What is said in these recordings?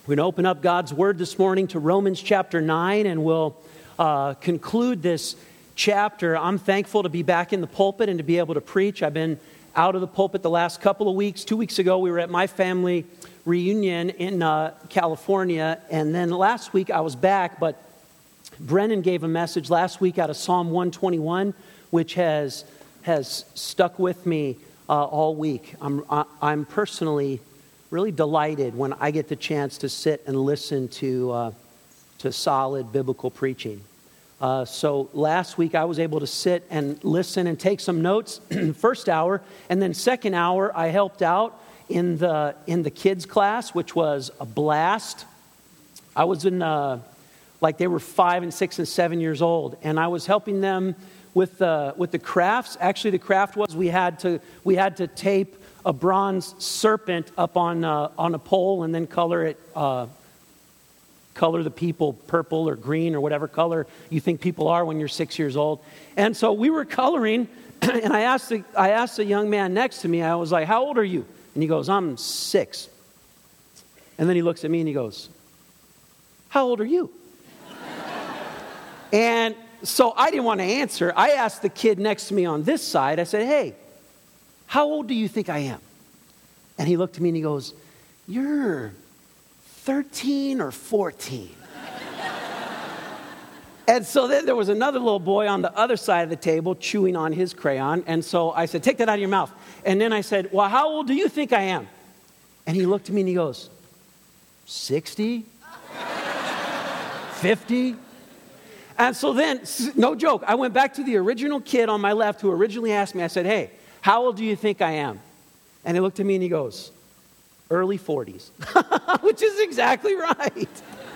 We're going to open up God's Word this morning to Romans chapter 9, and we'll conclude this chapter. I'm thankful to be back in the pulpit and to be able to preach. I've been out of the pulpit the last couple of weeks. 2 weeks ago, we were at my family reunion in California, and then last week I was back, but Brennan gave a message last week out of Psalm 121, which has stuck with me all week. I'm personally really delighted when I get the chance to sit and listen to solid biblical preaching. So last week I was able to sit and listen and take some notes first hour, and then second hour I helped out in the kids class, which was a blast. I was in they were 5 and 6 and 7 years old, and I was helping them with the crafts. Actually, the craft was we had to tape a bronze serpent up on a pole and then color the people purple or green or whatever color you think people are when you're 6 years old. And so we were coloring, and I asked the young man next to me, I was like, "How old are you?" And he goes, "I'm 6. And then he looks at me and he goes, "How old are you?" And so I didn't want to answer. I asked the kid next to me on this side, I said, "Hey, how old do you think I am?" And he looked at me and he goes, "You're 13 or 14. And so then there was another little boy on the other side of the table chewing on his crayon. And so I said, "Take that out of your mouth." And then I said, "Well, how old do you think I am?" And he looked at me and he goes, 60? 50? And so then, no joke, I went back to the original kid on my left who originally asked me. I said, "Hey, how old do you think I am?" And he looked at me and he goes, "Early 40s." Which is exactly right.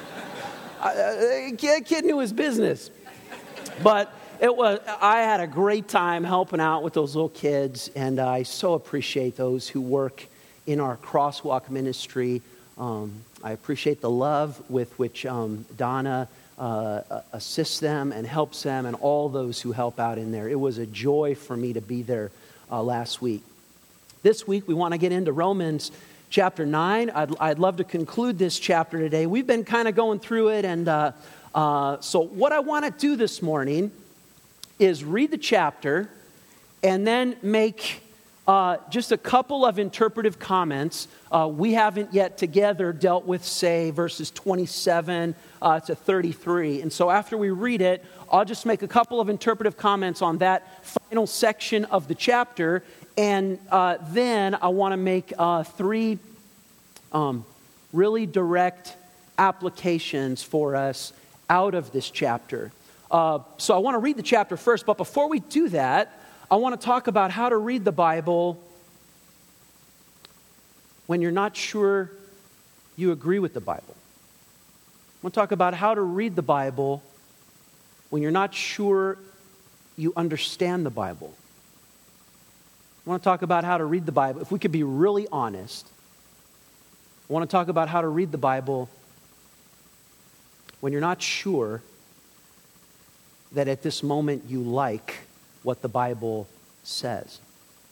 Kid knew his business. But I had a great time helping out with those little kids, and I so appreciate those who work in our Crosswalk ministry. I appreciate the love with which Donna assists them and helps them, and all those who help out in there. It was a joy for me to be there last week. This week we want to get into Romans chapter 9. I'd love to conclude this chapter today. We've been kind of going through it, and so what I want to do this morning is read the chapter and then make just a couple of interpretive comments. We haven't yet together dealt with, say, verses 27 to 33. And so after we read it, I'll just make a couple of interpretive comments on that final section of the chapter. And then I want to make 3 really direct applications for us out of this chapter. So I want to read the chapter first. But before we do that, I want to talk about how to read the Bible when you're not sure you agree with the Bible. I want to talk about how to read the Bible when you're not sure you understand the Bible. I want to talk about how to read the Bible. If we could be really honest, I want to talk about how to read the Bible when you're not sure that at this moment you like what the Bible says.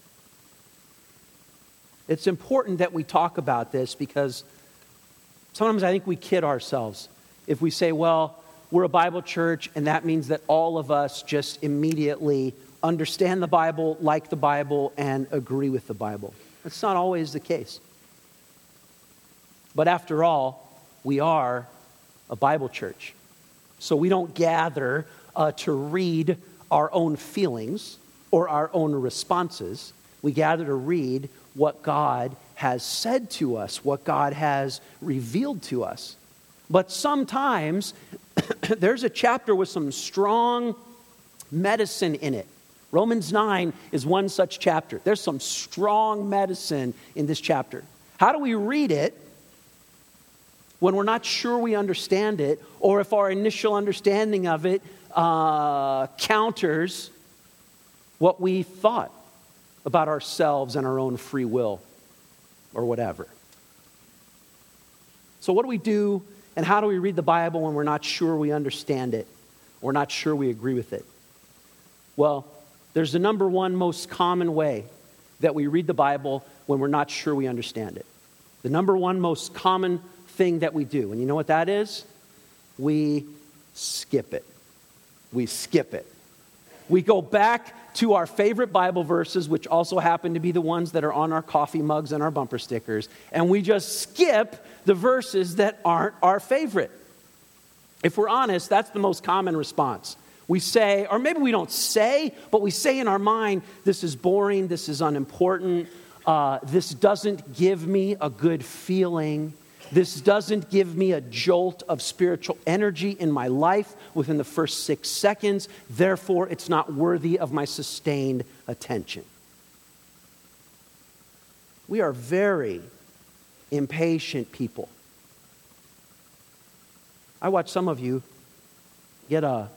It's important that we talk about this because sometimes I think we kid ourselves if we say, well, we're a Bible church and that means that all of us just immediately understand the Bible, like the Bible, and agree with the Bible. That's not always the case. But after all, we are a Bible church. So we don't gather to read our own feelings or our own responses. We gather to read what God has said to us, what God has revealed to us. But sometimes there's a chapter with some strong medicine in it. Romans 9 is one such chapter. There's some strong medicine in this chapter. How do we read it when we're not sure we understand it, or if our initial understanding of it counters what we thought about ourselves and our own free will or whatever? So what do we do, and how do we read the Bible when we're not sure we understand it, or not sure we agree with it? Well, there's the number one most common way that we read the Bible when we're not sure we understand it. The number one most common thing that we do. And you know what that is? We skip it. We skip it. We go back to our favorite Bible verses, which also happen to be the ones that are on our coffee mugs and our bumper stickers, and we just skip the verses that aren't our favorite. If we're honest, that's the most common response. We say, or maybe we don't say, but we say in our mind, this is boring, this is unimportant, this doesn't give me a good feeling, this doesn't give me a jolt of spiritual energy in my life within the first 6 seconds, therefore it's not worthy of my sustained attention. We are very impatient people. I watch some of you get a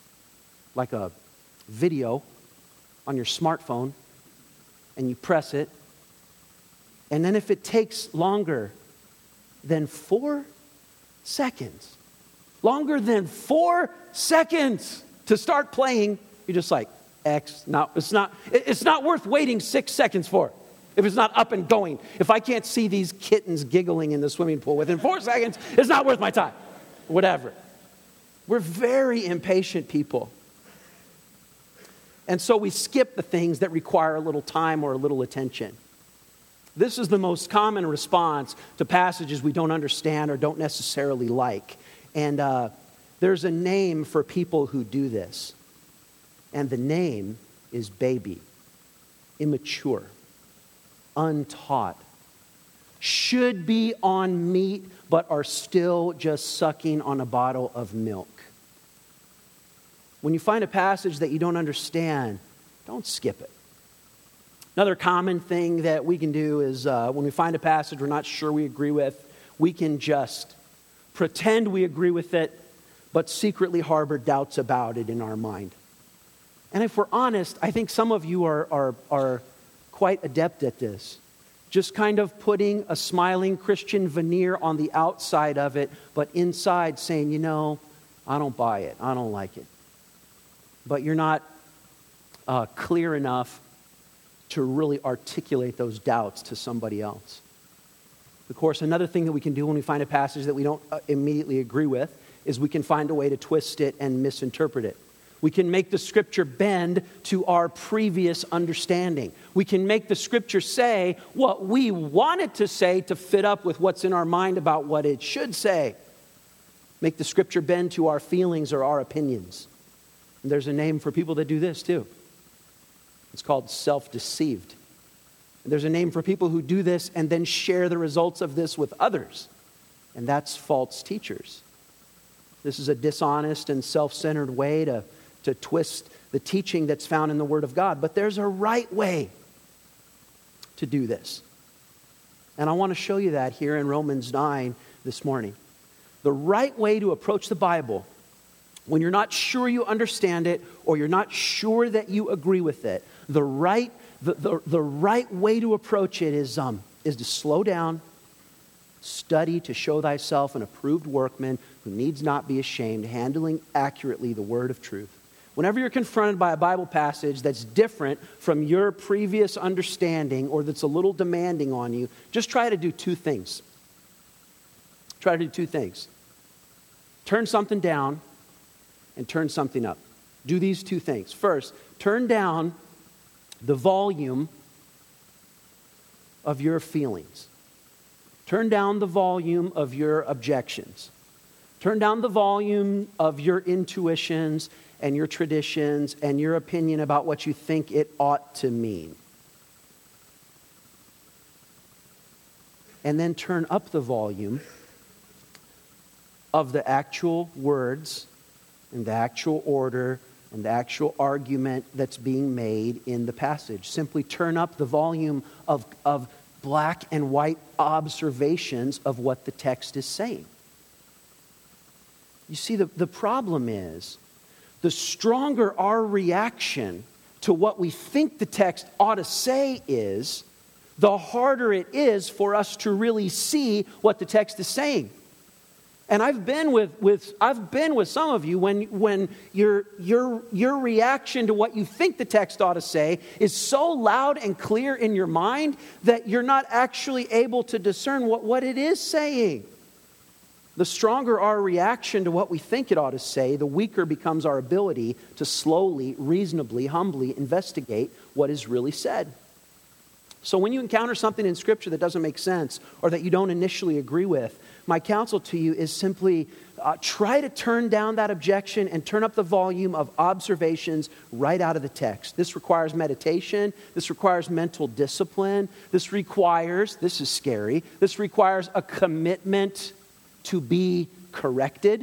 video on your smartphone, and you press it, and then if it takes longer than 4 seconds, to start playing, you're just like, X, no, it's not worth waiting 6 seconds for. If it's not up and going, if I can't see these kittens giggling in the swimming pool within 4 seconds, it's not worth my time. Whatever. We're very impatient people. And so we skip the things that require a little time or a little attention. This is the most common response to passages we don't understand or don't necessarily like. And there's a name for people who do this. And the name is baby, immature, untaught, should be on meat, but are still just sucking on a bottle of milk. When you find a passage that you don't understand, don't skip it. Another common thing that we can do is when we find a passage we're not sure we agree with, we can just pretend we agree with it, but secretly harbor doubts about it in our mind. And if we're honest, I think some of you are quite adept at this. Just kind of putting a smiling Christian veneer on the outside of it, but inside saying, I don't buy it, I don't like it. But you're not clear enough to really articulate those doubts to somebody else. Of course, another thing that we can do when we find a passage that we don't immediately agree with is we can find a way to twist it and misinterpret it. We can make the scripture bend to our previous understanding. We can make the scripture say what we want it to say to fit up with what's in our mind about what it should say. Make the scripture bend to our feelings or our opinions. And there's a name for people that do this too. It's called self-deceived. And there's a name for people who do this and then share the results of this with others. And that's false teachers. This is a dishonest and self-centered way to twist the teaching that's found in the Word of God. But there's a right way to do this. And I want to show you that here in Romans 9 this morning. The right way to approach the Bible when you're not sure you understand it or you're not sure that you agree with it, the right way to approach it is to slow down, study to show thyself an approved workman who needs not be ashamed, handling accurately the word of truth. Whenever you're confronted by a Bible passage that's different from your previous understanding or that's a little demanding on you, just try to do two things. Try to do two things. Turn something down and turn something up. Do these two things. First, turn down the volume of your feelings. Turn down the volume of your objections. Turn down the volume of your intuitions and your traditions and your opinion about what you think it ought to mean. And then turn up the volume of the actual words and the actual order and the actual argument that's being made in the passage. Simply turn up the volume of black and white observations of what the text is saying. You see, the problem is, the stronger our reaction to what we think the text ought to say is, the harder it is for us to really see what the text is saying. And I've been with some of you when your reaction to what you think the text ought to say is so loud and clear in your mind that you're not actually able to discern what it is saying. The stronger our reaction to what we think it ought to say, the weaker becomes our ability to slowly, reasonably, humbly investigate what is really said. So when you encounter something in Scripture that doesn't make sense or that you don't initially agree with, my counsel to you is simply try to turn down that objection and turn up the volume of observations right out of the text. This requires meditation. This requires mental discipline. This is scary, this requires a commitment to be corrected,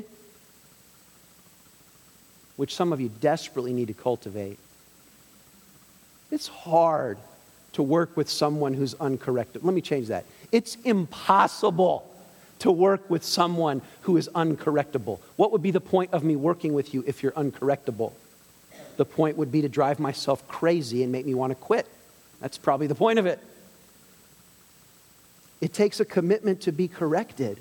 which some of you desperately need to cultivate. It's hard to work with someone who's uncorrected. Let me change that. It's impossible to work with someone who is uncorrectable. What would be the point of me working with you if you're uncorrectable? The point would be to drive myself crazy and make me want to quit. That's probably the point of it. It takes a commitment to be corrected.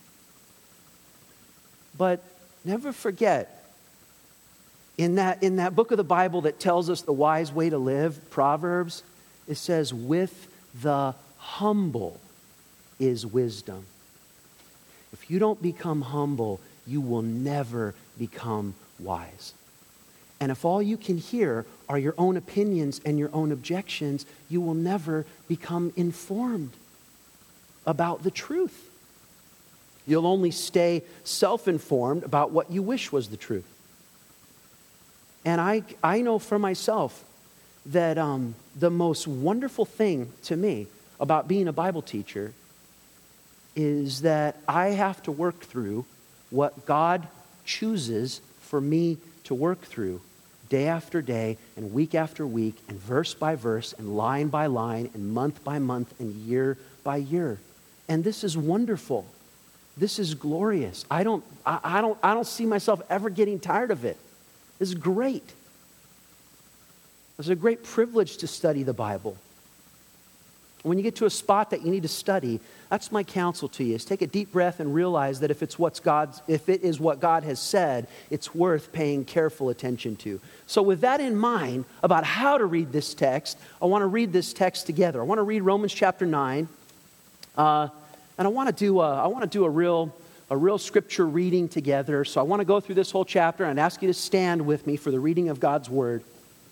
But never forget, in that book of the Bible that tells us the wise way to live, Proverbs, it says, with the humble is wisdom. If you don't become humble, you will never become wise. And if all you can hear are your own opinions and your own objections, you will never become informed about the truth. You'll only stay self-informed about what you wish was the truth. And I know for myself that the most wonderful thing to me about being a Bible teacher is that I have to work through what God chooses for me to work through day after day and week after week and verse by verse and line by line and month by month and year by year. And this is wonderful. This is glorious. I don't see myself ever getting tired of it. This is great. It's a great privilege to study the Bible. When you get to a spot that you need to study, that's my counsel to you, is take a deep breath and realize that if it is what God has said, it's worth paying careful attention to. So with that in mind, about how to read this text, I want to read this text together. I want to read Romans chapter 9, and I want to do a real scripture reading together. So I want to go through this whole chapter and ask you to stand with me for the reading of God's Word.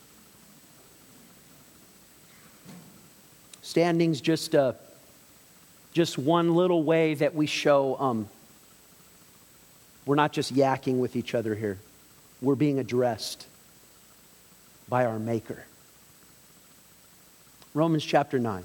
Standing's just one little way that we show we're not just yakking with each other here. We're being addressed by our Maker. Romans chapter 9.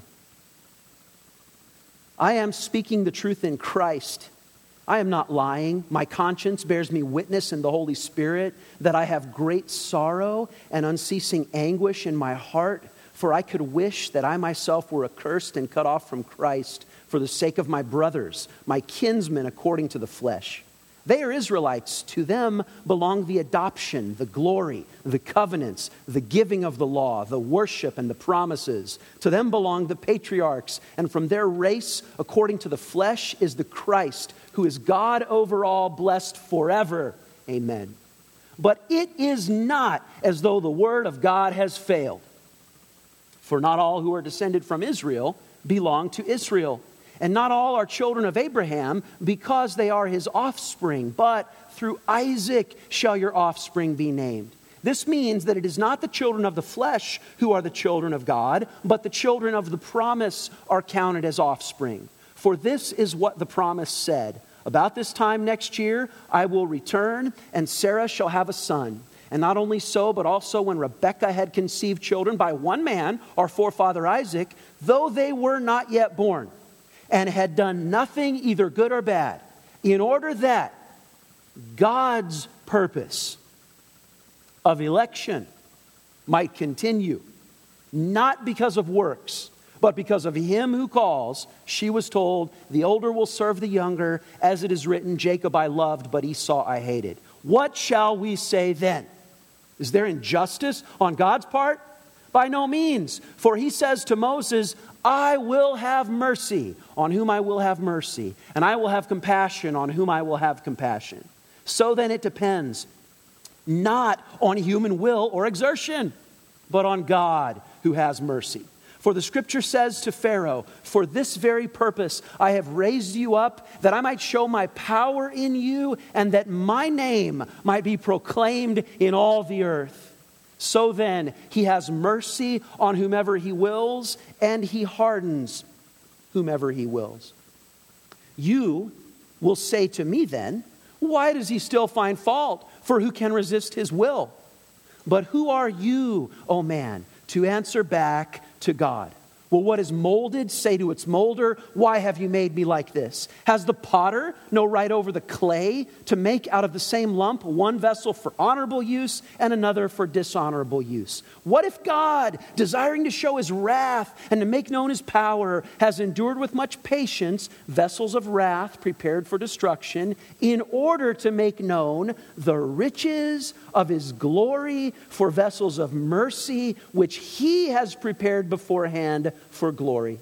I am speaking the truth in Christ. I am not lying. My conscience bears me witness in the Holy Spirit that I have great sorrow and unceasing anguish in my heart. For I could wish that I myself were accursed and cut off from Christ for the sake of my brothers, my kinsmen according to the flesh. They are Israelites. To them belong the adoption, the glory, the covenants, the giving of the law, the worship and the promises. To them belong the patriarchs, and from their race, according to the flesh, is the Christ, who is God over all, blessed forever. Amen. But it is not as though the word of God has failed. For not all who are descended from Israel belong to Israel. And not all are children of Abraham because they are his offspring. But through Isaac shall your offspring be named. This means that it is not the children of the flesh who are the children of God, but the children of the promise are counted as offspring. For this is what the promise said. About this time next year I will return, and Sarah shall have a son. And not only so, but also when Rebekah had conceived children by one man, our forefather Isaac, though they were not yet born, and had done nothing either good or bad, in order that God's purpose of election might continue, not because of works, but because of him who calls. She was told, the older will serve the younger, as it is written, Jacob I loved, but Esau I hated. What shall we say then? Is there injustice on God's part? By no means. For he says to Moses, I will have mercy on whom I will have mercy, and I will have compassion on whom I will have compassion. So then it depends not on human will or exertion, but on God who has mercy. For the scripture says to Pharaoh, for this very purpose I have raised you up, that I might show my power in you, and that my name might be proclaimed in all the earth. So then, he has mercy on whomever he wills, and he hardens whomever he wills. You will say to me then, why does he still find fault? For who can resist his will? But who are you, O man, to answer back to God? Will what is molded say to its molder, why have you made me like this? Has the potter no right over the clay to make out of the same lump one vessel for honorable use and another for dishonorable use? What if God, desiring to show his wrath and to make known his power, has endured with much patience vessels of wrath prepared for destruction, in order to make known the riches of his glory for vessels of mercy, which he has prepared beforehand for glory?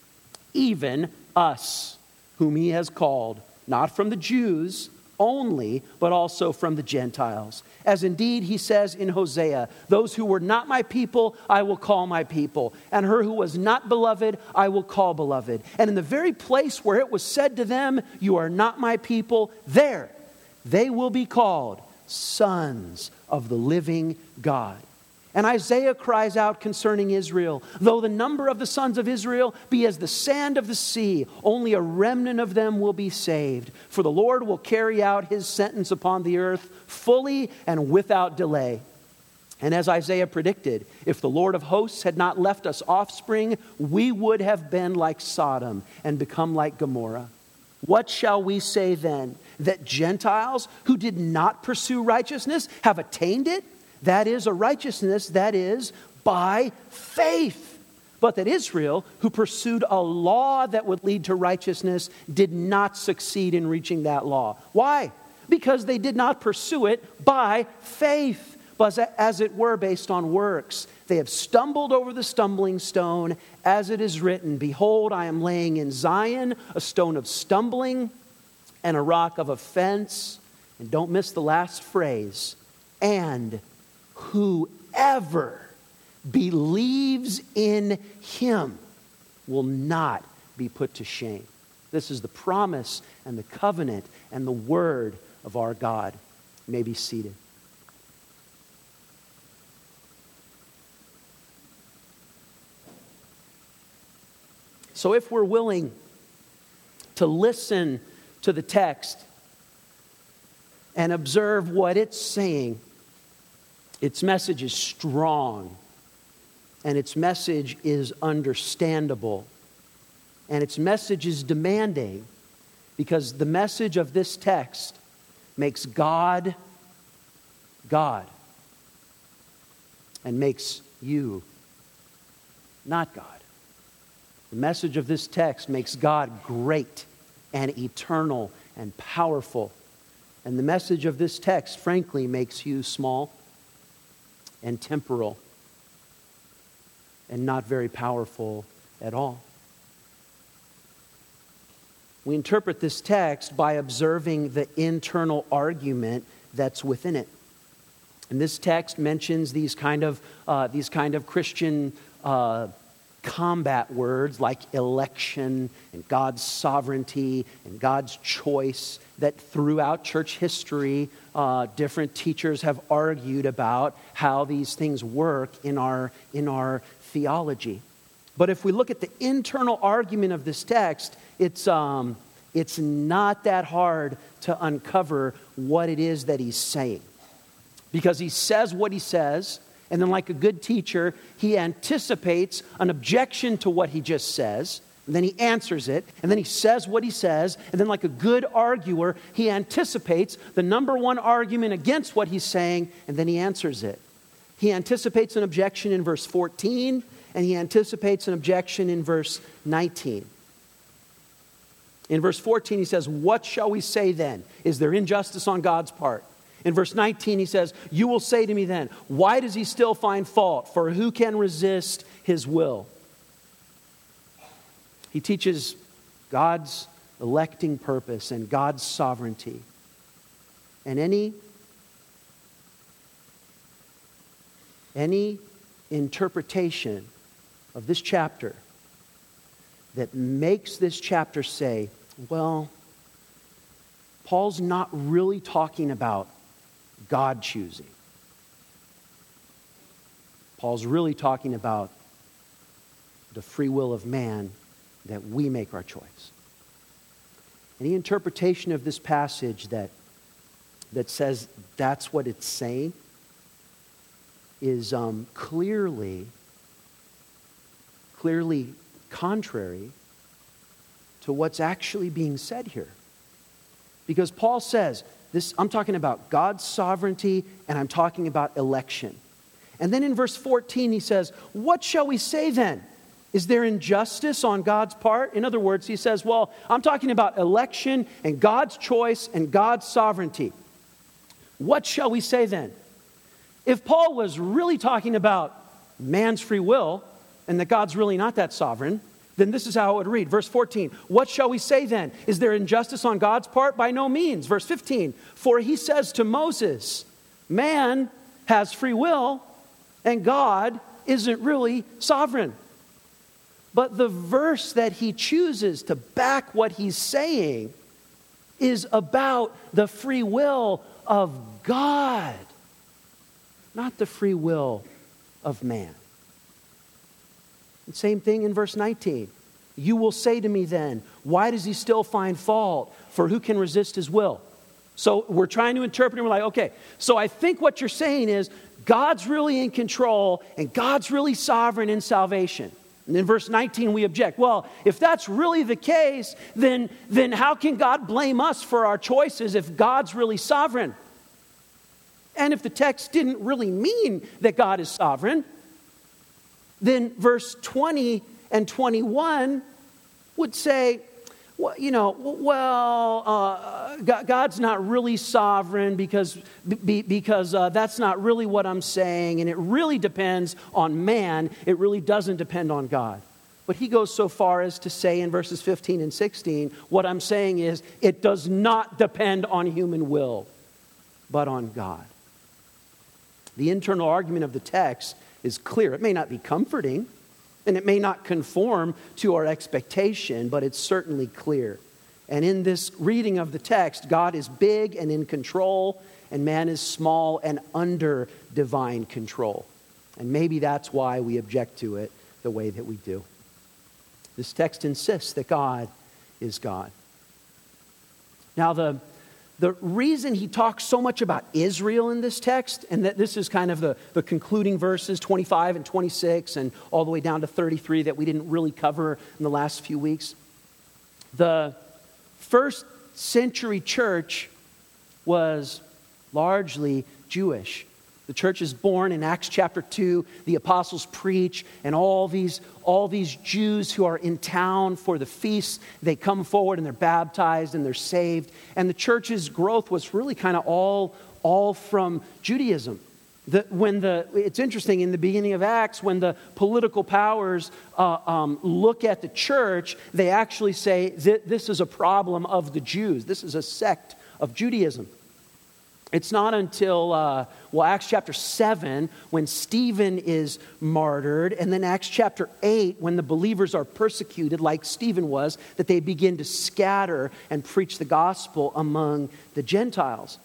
Even us, whom he has called, not from the Jews only, but also from the Gentiles. As indeed he says in Hosea, those who were not my people, I will call my people, and her who was not beloved, I will call beloved. And in the very place where it was said to them, you are not my people, there they will be called sons of the living God. And Isaiah cries out concerning Israel, though the number of the sons of Israel be as the sand of the sea, only a remnant of them will be saved. For the Lord will carry out his sentence upon the earth fully and without delay. And as Isaiah predicted, if the Lord of hosts had not left us offspring, we would have been like Sodom and become like Gomorrah. What shall we say then? That Gentiles who did not pursue righteousness have attained it? That is a righteousness that is by faith. But that Israel, who pursued a law that would lead to righteousness, did not succeed in reaching that law. Why? Because they did not pursue it by faith, but as it were based on works. They have stumbled over the stumbling stone, as it is written, behold, I am laying in Zion a stone of stumbling and a rock of offense. And don't miss the last phrase, and whoever believes in him will not be put to shame. This is the promise and the covenant and the word of our God. You may be seated. So if we're willing to listen to the text and observe what it's saying, its message is strong, and its message is understandable, and its message is demanding, because the message of this text makes God, God, and makes you not God. The message of this text makes God great and eternal and powerful, and the message of this text, frankly, makes you small and temporal and not very powerful at all. We interpret this text by observing the internal argument that's within it. And this text mentions these kind of Christian combat words like election and God's sovereignty and God's choice that throughout church history, different teachers have argued about how these things work in our theology. But if we look at the internal argument of this text, it's not that hard to uncover what it is that he's saying. Because he says what he says, and then like a good teacher, he anticipates an objection to what he just says, and then he answers it, and then he says what he says, and then like a good arguer, he anticipates the number one argument against what he's saying, and then he answers it. He anticipates an objection in verse 14, and he anticipates an objection in verse 19. In verse 14, he says, what shall we say then? Is there injustice on God's part? In verse 19, he says, you will say to me then, why does he still find fault? For who can resist his will? He teaches God's electing purpose and God's sovereignty. And any interpretation of this chapter that makes this chapter say, well, Paul's not really talking about God choosing. Paul's really talking about the free will of man, that we make our choice. Any interpretation of this passage that says that's what it's saying is clearly contrary to what's actually being said here. Because Paul says, I'm talking about God's sovereignty and I'm talking about election. And then in verse 14 he says, what shall we say then? Is there injustice on God's part? In other words, he says, well, I'm talking about election and God's choice and God's sovereignty. What shall we say then? If Paul was really talking about man's free will and that God's really not that sovereign, then this is how it would read. Verse 14, what shall we say then? Is there injustice on God's part? By no means. Verse 15, for he says to Moses, man has free will and God isn't really sovereign. But the verse that he chooses to back what he's saying is about the free will of God, not the free will of man. And same thing in verse 19. You will say to me then, why does he still find fault? For who can resist his will? So we're trying to interpret and we're like, okay, so I think what you're saying is God's really in control and God's really sovereign in salvation. And in verse 19 we object. Well, if that's really the case, then how can God blame us for our choices if God's really sovereign? And if the text didn't really mean that God is sovereign, then verse 20 and 21 would say, God's not really sovereign because that's not really what I'm saying, and it really depends on man. It really doesn't depend on God. But he goes so far as to say in verses 15 and 16, what I'm saying is it does not depend on human will, but on God. The internal argument of the text is clear. It may not be comforting, and it may not conform to our expectation, but it's certainly clear. And in this reading of the text, God is big and in control, and man is small and under divine control. And maybe that's why we object to it the way that we do. This text insists that God is God. Now, the reason he talks so much about Israel in this text, and that this is kind of the concluding verses, 25 and 26, and all the way down to 33 that we didn't really cover in the last few weeks. The first century church was largely Jewish. The church is born in Acts chapter 2. The apostles preach, and all these Jews who are in town for the feasts, they come forward and they're baptized and they're saved. And the church's growth was really kind of all from Judaism. It's interesting, in the beginning of Acts, when the political powers look at the church, they actually say this is a problem of the Jews. This is a sect of Judaism. It's not until, Acts chapter 7, when Stephen is martyred, and then Acts chapter 8, when the believers are persecuted like Stephen was, that they begin to scatter and preach the gospel among the Gentiles.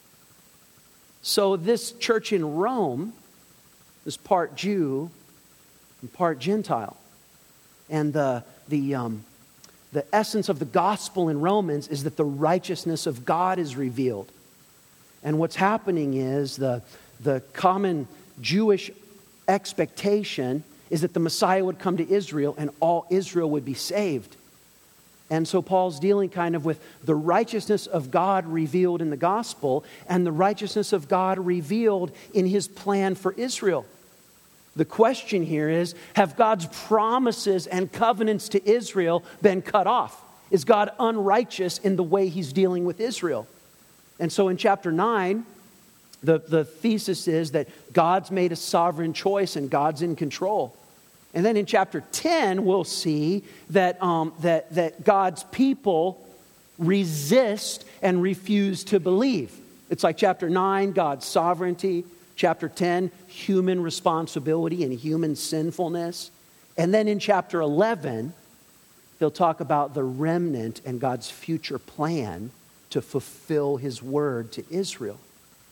So this church in Rome is part Jew and part Gentile. And the essence of the gospel in Romans is that the righteousness of God is revealed. And what's happening is the common Jewish expectation is that the Messiah would come to Israel and all Israel would be saved. And so Paul's dealing kind of with the righteousness of God revealed in the gospel and the righteousness of God revealed in his plan for Israel. The question here is, have God's promises and covenants to Israel been cut off? Is God unrighteous in the way he's dealing with Israel? And so in chapter 9, the thesis is that God's made a sovereign choice and God's in control. And then in chapter 10, we'll see that God's people resist and refuse to believe. It's like chapter 9, God's sovereignty. Chapter 10, human responsibility and human sinfulness. And then in chapter 11, he'll talk about the remnant and God's future plan to fulfill his word to Israel.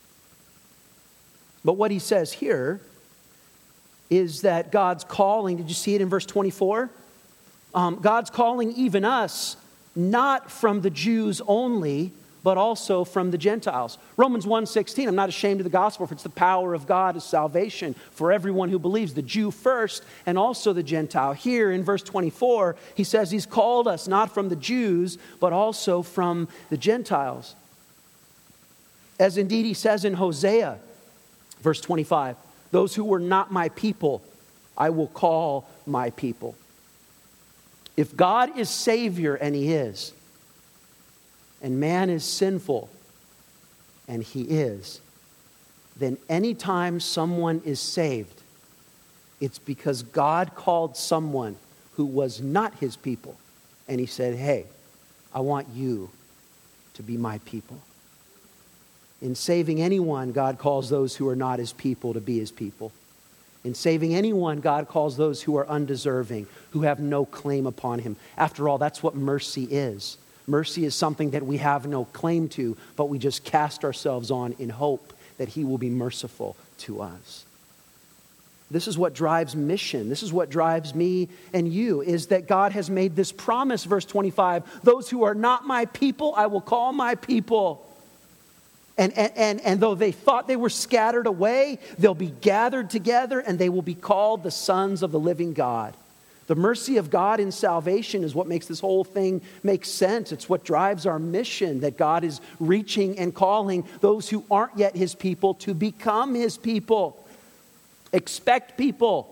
But what he says here is that God's calling, did you see it in verse 24? God's calling even us, not from the Jews only, but also from the Gentiles. Romans 1:16, I'm not ashamed of the gospel, for it's the power of God to salvation for everyone who believes, the Jew first and also the Gentile. Here in verse 24, he says he's called us not from the Jews, but also from the Gentiles. As indeed he says in Hosea, verse 25, those who were not my people, I will call my people. If God is Savior, and he is, and man is sinful, and he is, then anytime someone is saved, it's because God called someone who was not his people, and he said, hey, I want you to be my people. In saving anyone, God calls those who are not his people to be his people. In saving anyone, God calls those who are undeserving, who have no claim upon him. After all, that's what mercy is. Mercy is something that we have no claim to, but we just cast ourselves on in hope that he will be merciful to us. This is what drives mission. This is what drives me and you, is that God has made this promise, verse 25, those who are not my people, I will call my people. And though they thought they were scattered away, they'll be gathered together and they will be called the sons of the living God. The mercy of God in salvation is what makes this whole thing make sense. It's what drives our mission, that God is reaching and calling those who aren't yet his people to become his people. Expect people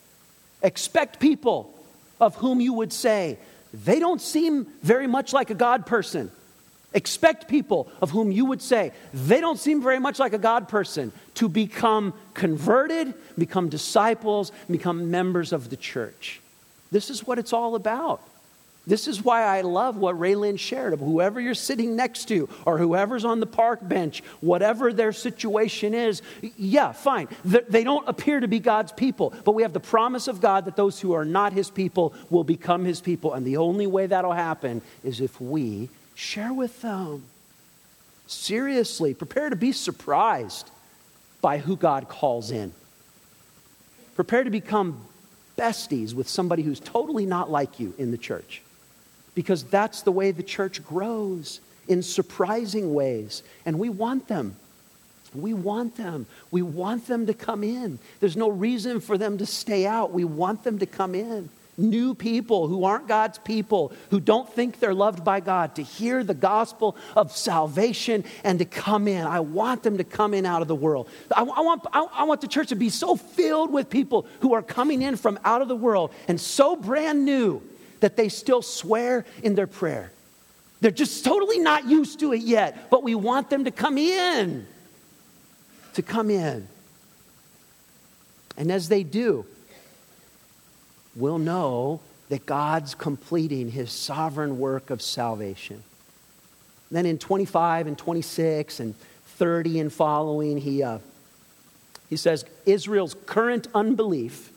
of whom you would say, they don't seem very much like a God person. Expect people of whom you would say, they don't seem very much like a God person, to become converted, become disciples, become members of the church. This is what it's all about. This is why I love what Raylyn shared of whoever you're sitting next to or whoever's on the park bench, whatever their situation is. Yeah, fine. They don't appear to be God's people, but we have the promise of God that those who are not his people will become his people. And the only way that'll happen is if we share with them. Seriously, prepare to be surprised by who God calls in. Prepare to become besties with somebody who's totally not like you in the church. Because that's the way the church grows, in surprising ways. And we want them. We want them. We want them to come in. There's no reason for them to stay out. We want them to come in. New people who aren't God's people, who don't think they're loved by God, to hear the gospel of salvation and to come in. I want them to come in out of the world. I want the church to be so filled with people who are coming in from out of the world and so brand new that they still swear in their prayer. They're just totally not used to it yet, but we want them to come in. To come in. And as they do, we'll know that God's completing his sovereign work of salvation. Then in 25 and 26 and 30 and following, he says Israel's current unbelief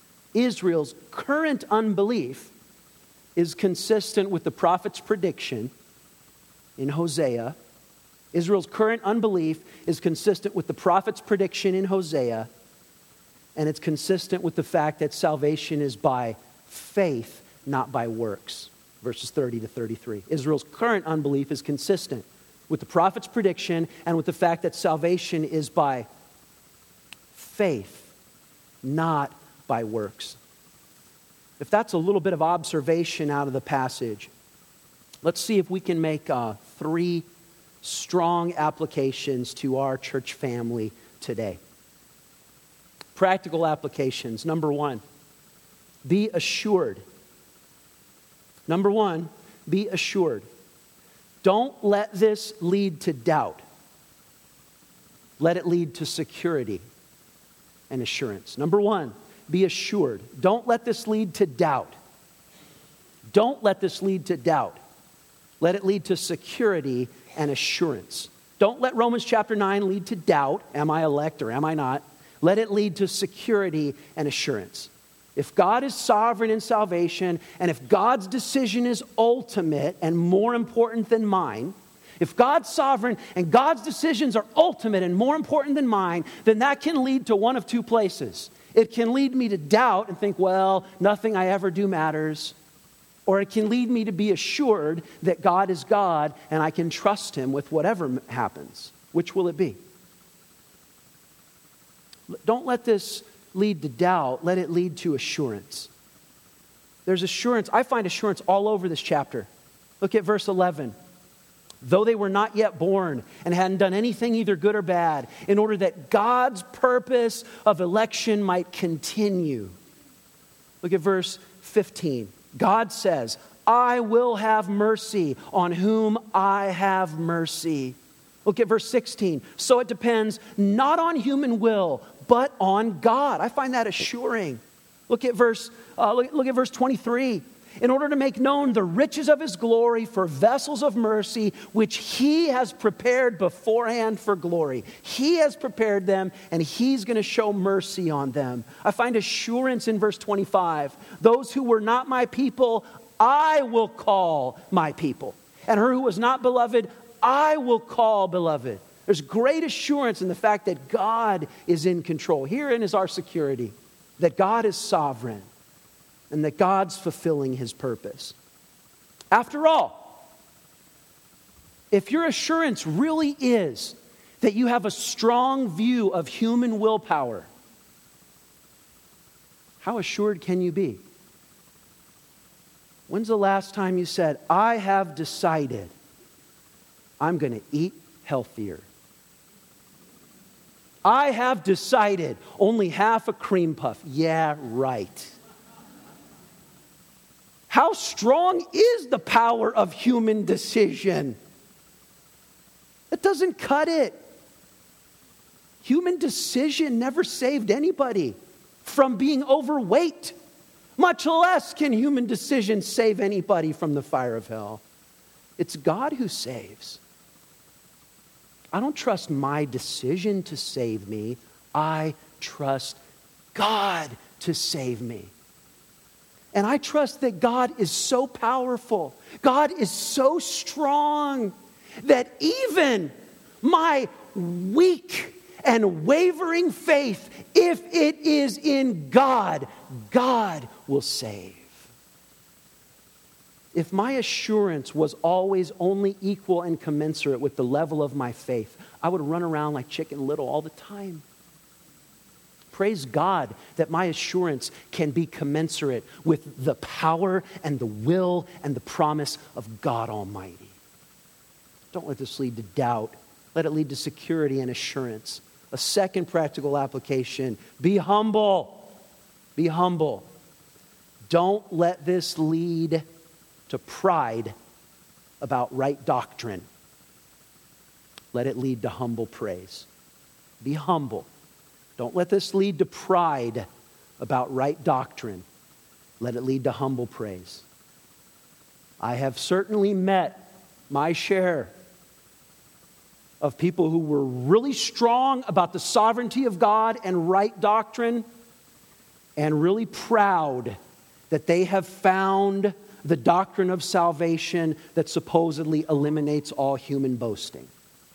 is consistent with the prophet's prediction in Hosea. Israel's current unbelief is consistent with the prophet's prediction in Hosea. And it's consistent with the fact that salvation is by faith, not by works. Verses 30 to 33. Israel's current unbelief is consistent with the prophet's prediction and with the fact that salvation is by faith, not by works. If that's a little bit of observation out of the passage, let's see if we can make 3 strong applications to our church family today. Practical applications. Number 1, be assured. Number 1, be assured. Don't let this lead to doubt. Let it lead to security and assurance. Number 1, be assured. Don't let this lead to doubt. Don't let this lead to doubt. Let it lead to security and assurance. Don't let Romans chapter 9 lead to doubt. Am I elect or am I not? Let it lead to security and assurance. If God is sovereign in salvation, and if God's decision is ultimate and more important than mine, if God's sovereign and God's decisions are ultimate and more important than mine, then that can lead to one of two places. It can lead me to doubt and think, well, nothing I ever do matters. Or it can lead me to be assured that God is God and I can trust Him with whatever happens. Which will it be? Don't let this lead to doubt. Let it lead to assurance. There's assurance. I find assurance all over this chapter. Look at verse 11. Though they were not yet born and hadn't done anything either good or bad, in order that God's purpose of election might continue. Look at verse 15. God says, I will have mercy on whom I have mercy. Look at verse 16. So it depends not on human will, but on God. I find that assuring. Look at verse 23. In order to make known the riches of His glory for vessels of mercy, which He has prepared beforehand for glory. He has prepared them, and He's going to show mercy on them. I find assurance in verse 25. Those who were not my people, I will call my people. And her who was not beloved, I will call beloved. There's great assurance in the fact that God is in control. Herein is our security, that God is sovereign and that God's fulfilling His purpose. After all, if your assurance really is that you have a strong view of human willpower, how assured can you be? When's the last time you said, I have decided I'm going to eat healthier? I have decided only half a cream puff. Yeah, right. How strong is the power of human decision? It doesn't cut it. Human decision never saved anybody from being overweight. Much less can human decision save anybody from the fire of hell. It's God who saves. I don't trust my decision to save me. I trust God to save me. And I trust that God is so powerful, God is so strong, that even my weak and wavering faith, if it is in God, God will save. If my assurance was always only equal and commensurate with the level of my faith, I would run around like Chicken Little all the time. Praise God that my assurance can be commensurate with the power and the will and the promise of God Almighty. Don't let this lead to doubt. Let it lead to security and assurance. A second practical application, be humble. Be humble. Don't let this lead to pride about right doctrine. Let it lead to humble praise. Be humble. Don't let this lead to pride about right doctrine. Let it lead to humble praise. I have certainly met my share of people who were really strong about the sovereignty of God and right doctrine, and really proud that they have found the doctrine of salvation that supposedly eliminates all human boasting.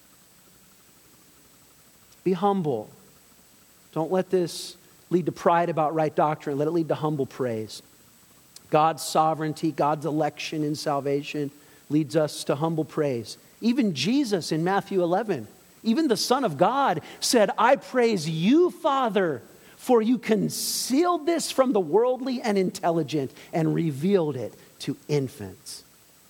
Be humble. Don't let this lead to pride about right doctrine. Let it lead to humble praise. God's sovereignty, God's election in salvation leads us to humble praise. Even Jesus in Matthew 11, even the Son of God said, I praise you, Father, for you concealed this from the worldly and intelligent and revealed it to infants.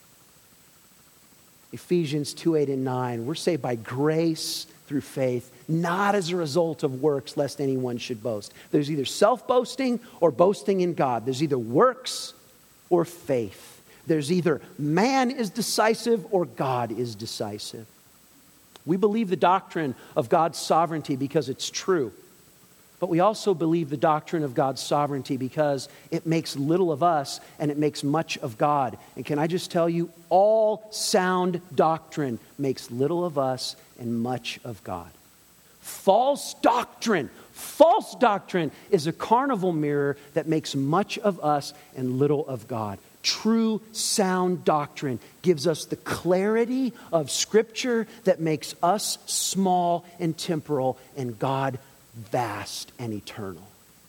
Ephesians 2:8 and 9, we're saved by grace through faith, not as a result of works, lest anyone should boast. There's either self-boasting or boasting in God. There's either works or faith. There's either man is decisive or God is decisive. We believe the doctrine of God's sovereignty because it's true. But we also believe the doctrine of God's sovereignty because it makes little of us and it makes much of God. And can I just tell you, all sound doctrine makes little of us and much of God. False doctrine is a carnival mirror that makes much of us and little of God. True, sound doctrine gives us the clarity of Scripture that makes us small and temporal and God vast and eternal.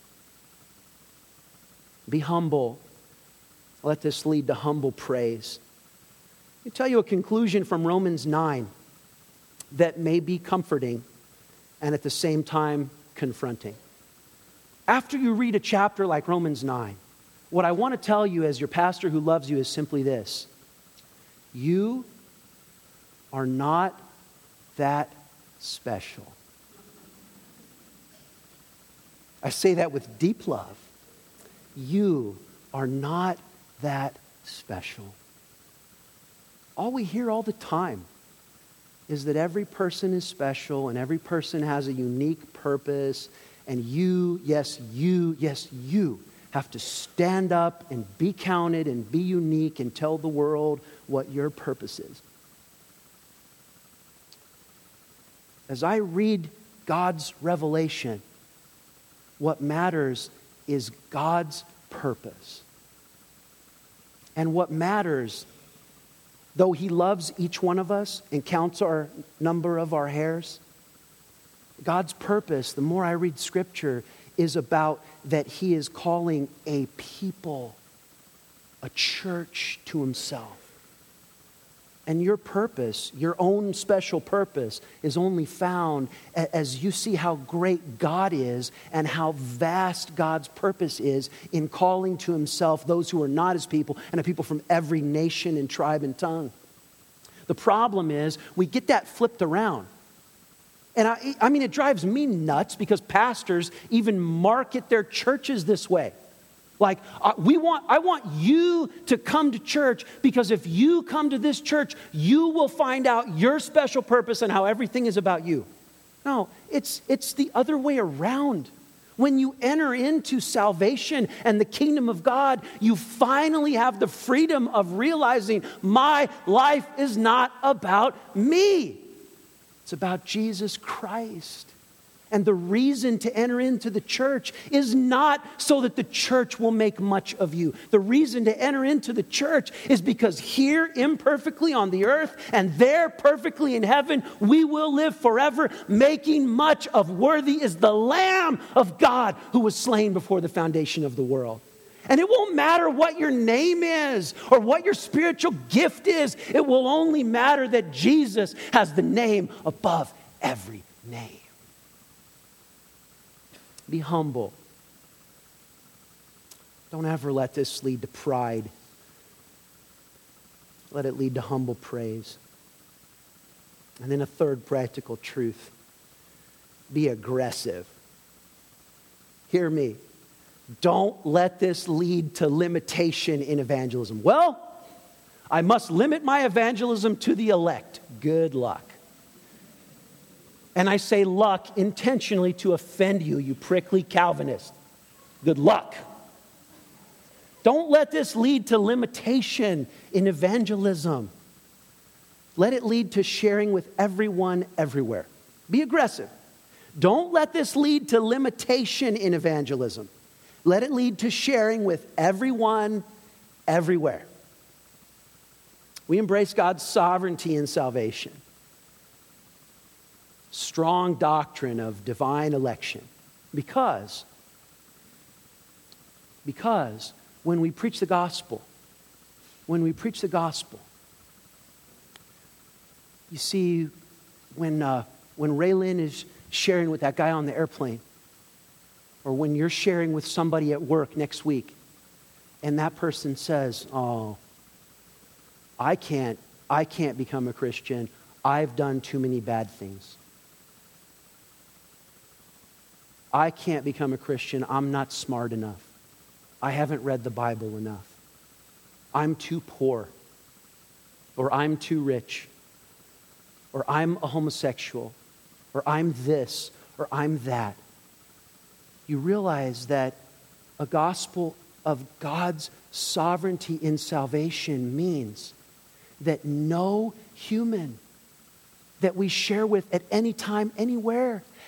Be humble. Let this lead to humble praise. Let me tell you a conclusion from Romans 9 that may be comforting and at the same time confronting. After you read a chapter like Romans 9, what I want to tell you as your pastor who loves you is simply this. You are not that special. I say that with deep love. You are not that special. All we hear all the time is that every person is special and every person has a unique purpose, and you have to stand up and be counted and be unique and tell the world what your purpose is. As I read God's revelation, what matters is God's purpose. And what matters, though He loves each one of us and counts our number of our hairs, God's purpose, the more I read Scripture, is about that He is calling a people, a church to Himself. And your purpose, your own special purpose, is only found as you see how great God is and how vast God's purpose is in calling to Himself those who are not His people and a people from every nation and tribe and tongue. The problem is we get that flipped around. And I mean, it drives me nuts because pastors even market their churches this way. Like, I want you to come to church because if you come to this church, you will find out your special purpose and how everything is about you. No, it's the other way around. When you enter into salvation and the kingdom of God, you finally have the freedom of realizing my life is not about me. It's about Jesus Christ. And the reason to enter into the church is not so that the church will make much of you. The reason to enter into the church is because here imperfectly on the earth and there perfectly in heaven, we will live forever, making much of worthy is the Lamb of God who was slain before the foundation of the world. And it won't matter what your name is or what your spiritual gift is. It will only matter that Jesus has the name above every name. Be humble. Don't ever let this lead to pride. Let it lead to humble praise. And then a third practical truth. Be aggressive. Hear me. Don't let this lead to limitation in evangelism. Well, I must limit my evangelism to the elect. Good luck. And I say luck intentionally to offend you, you prickly Calvinist. Good luck. Don't let this lead to limitation in evangelism. Let it lead to sharing with everyone, everywhere. Be aggressive. Don't let this lead to limitation in evangelism. Let it lead to sharing with everyone, everywhere. We embrace God's sovereignty in salvation. Strong doctrine of divine election. Because when we preach the gospel, you see, when Raylan is sharing with that guy on the airplane, or when you're sharing with somebody at work next week, and that person says, "Oh, I can't become a Christian. I've done too many bad things. I can't become a Christian. I'm not smart enough. I haven't read the Bible enough. I'm too poor. Or I'm too rich. Or I'm a homosexual. Or I'm this. Or I'm that." You realize that a gospel of God's sovereignty in salvation means that no human that we share with at any time, anywhere,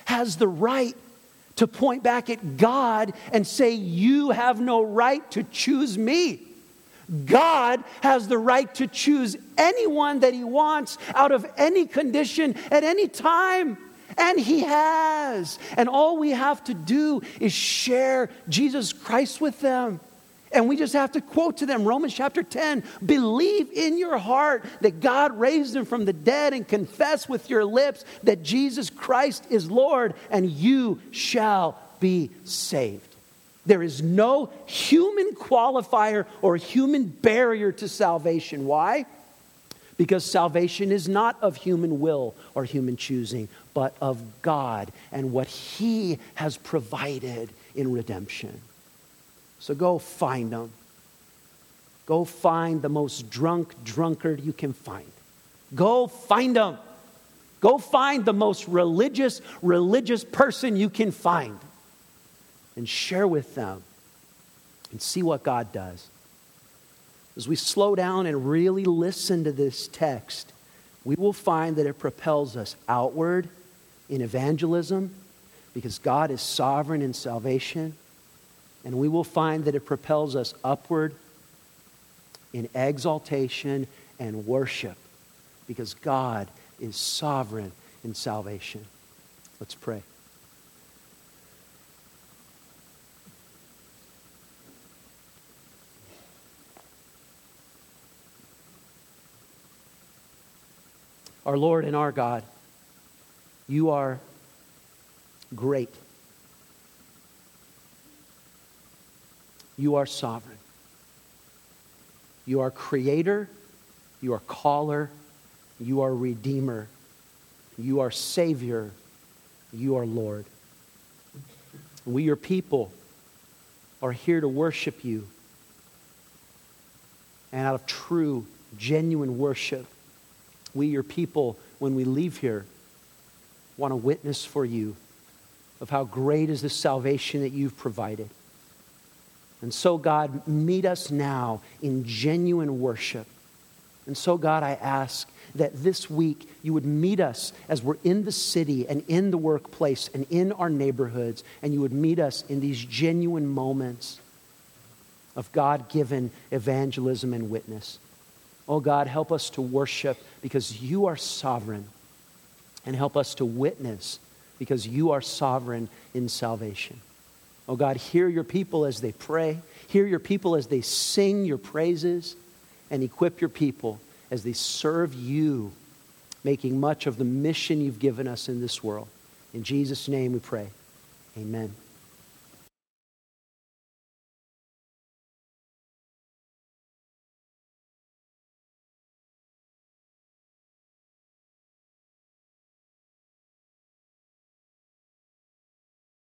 has the right to point back at God and say, you have no right to choose me. God has the right to choose anyone that he wants out of any condition at any time. And he has. And all we have to do is share Jesus Christ with them. And we just have to quote to them Romans chapter 10. Believe in your heart that God raised him from the dead and confess with your lips that Jesus Christ is Lord, and you shall be saved. There is no human qualifier or human barrier to salvation. Why? Because salvation is not of human will or human choosing, but of God and what he has provided in redemption. So go find them. Go find the most drunkard you can find. Go find them. Go find the most religious person you can find. And share with them. And see what God does. As we slow down and really listen to this text, we will find that it propels us outward in evangelism because God is sovereign in salvation. And we will find that it propels us upward in exaltation and worship because God is sovereign in salvation. Let's pray. Our Lord and our God, you are great. You are sovereign. You are creator. You are caller. You are redeemer. You are savior. You are Lord. We, your people, are here to worship you. And out of true, genuine worship, we, your people, when we leave here, want to witness for you of how great is the salvation that you've provided. And so, God, meet us now in genuine worship. And so, God, I ask that this week you would meet us as we're in the city and in the workplace and in our neighborhoods, and you would meet us in these genuine moments of God-given evangelism and witness. Oh, God, help us to worship because you are sovereign, and help us to witness because you are sovereign in salvation. Oh God, hear your people as they pray. Hear your people as they sing your praises. And equip your people as they serve you, making much of the mission you've given us in this world. In Jesus' name we pray. Amen.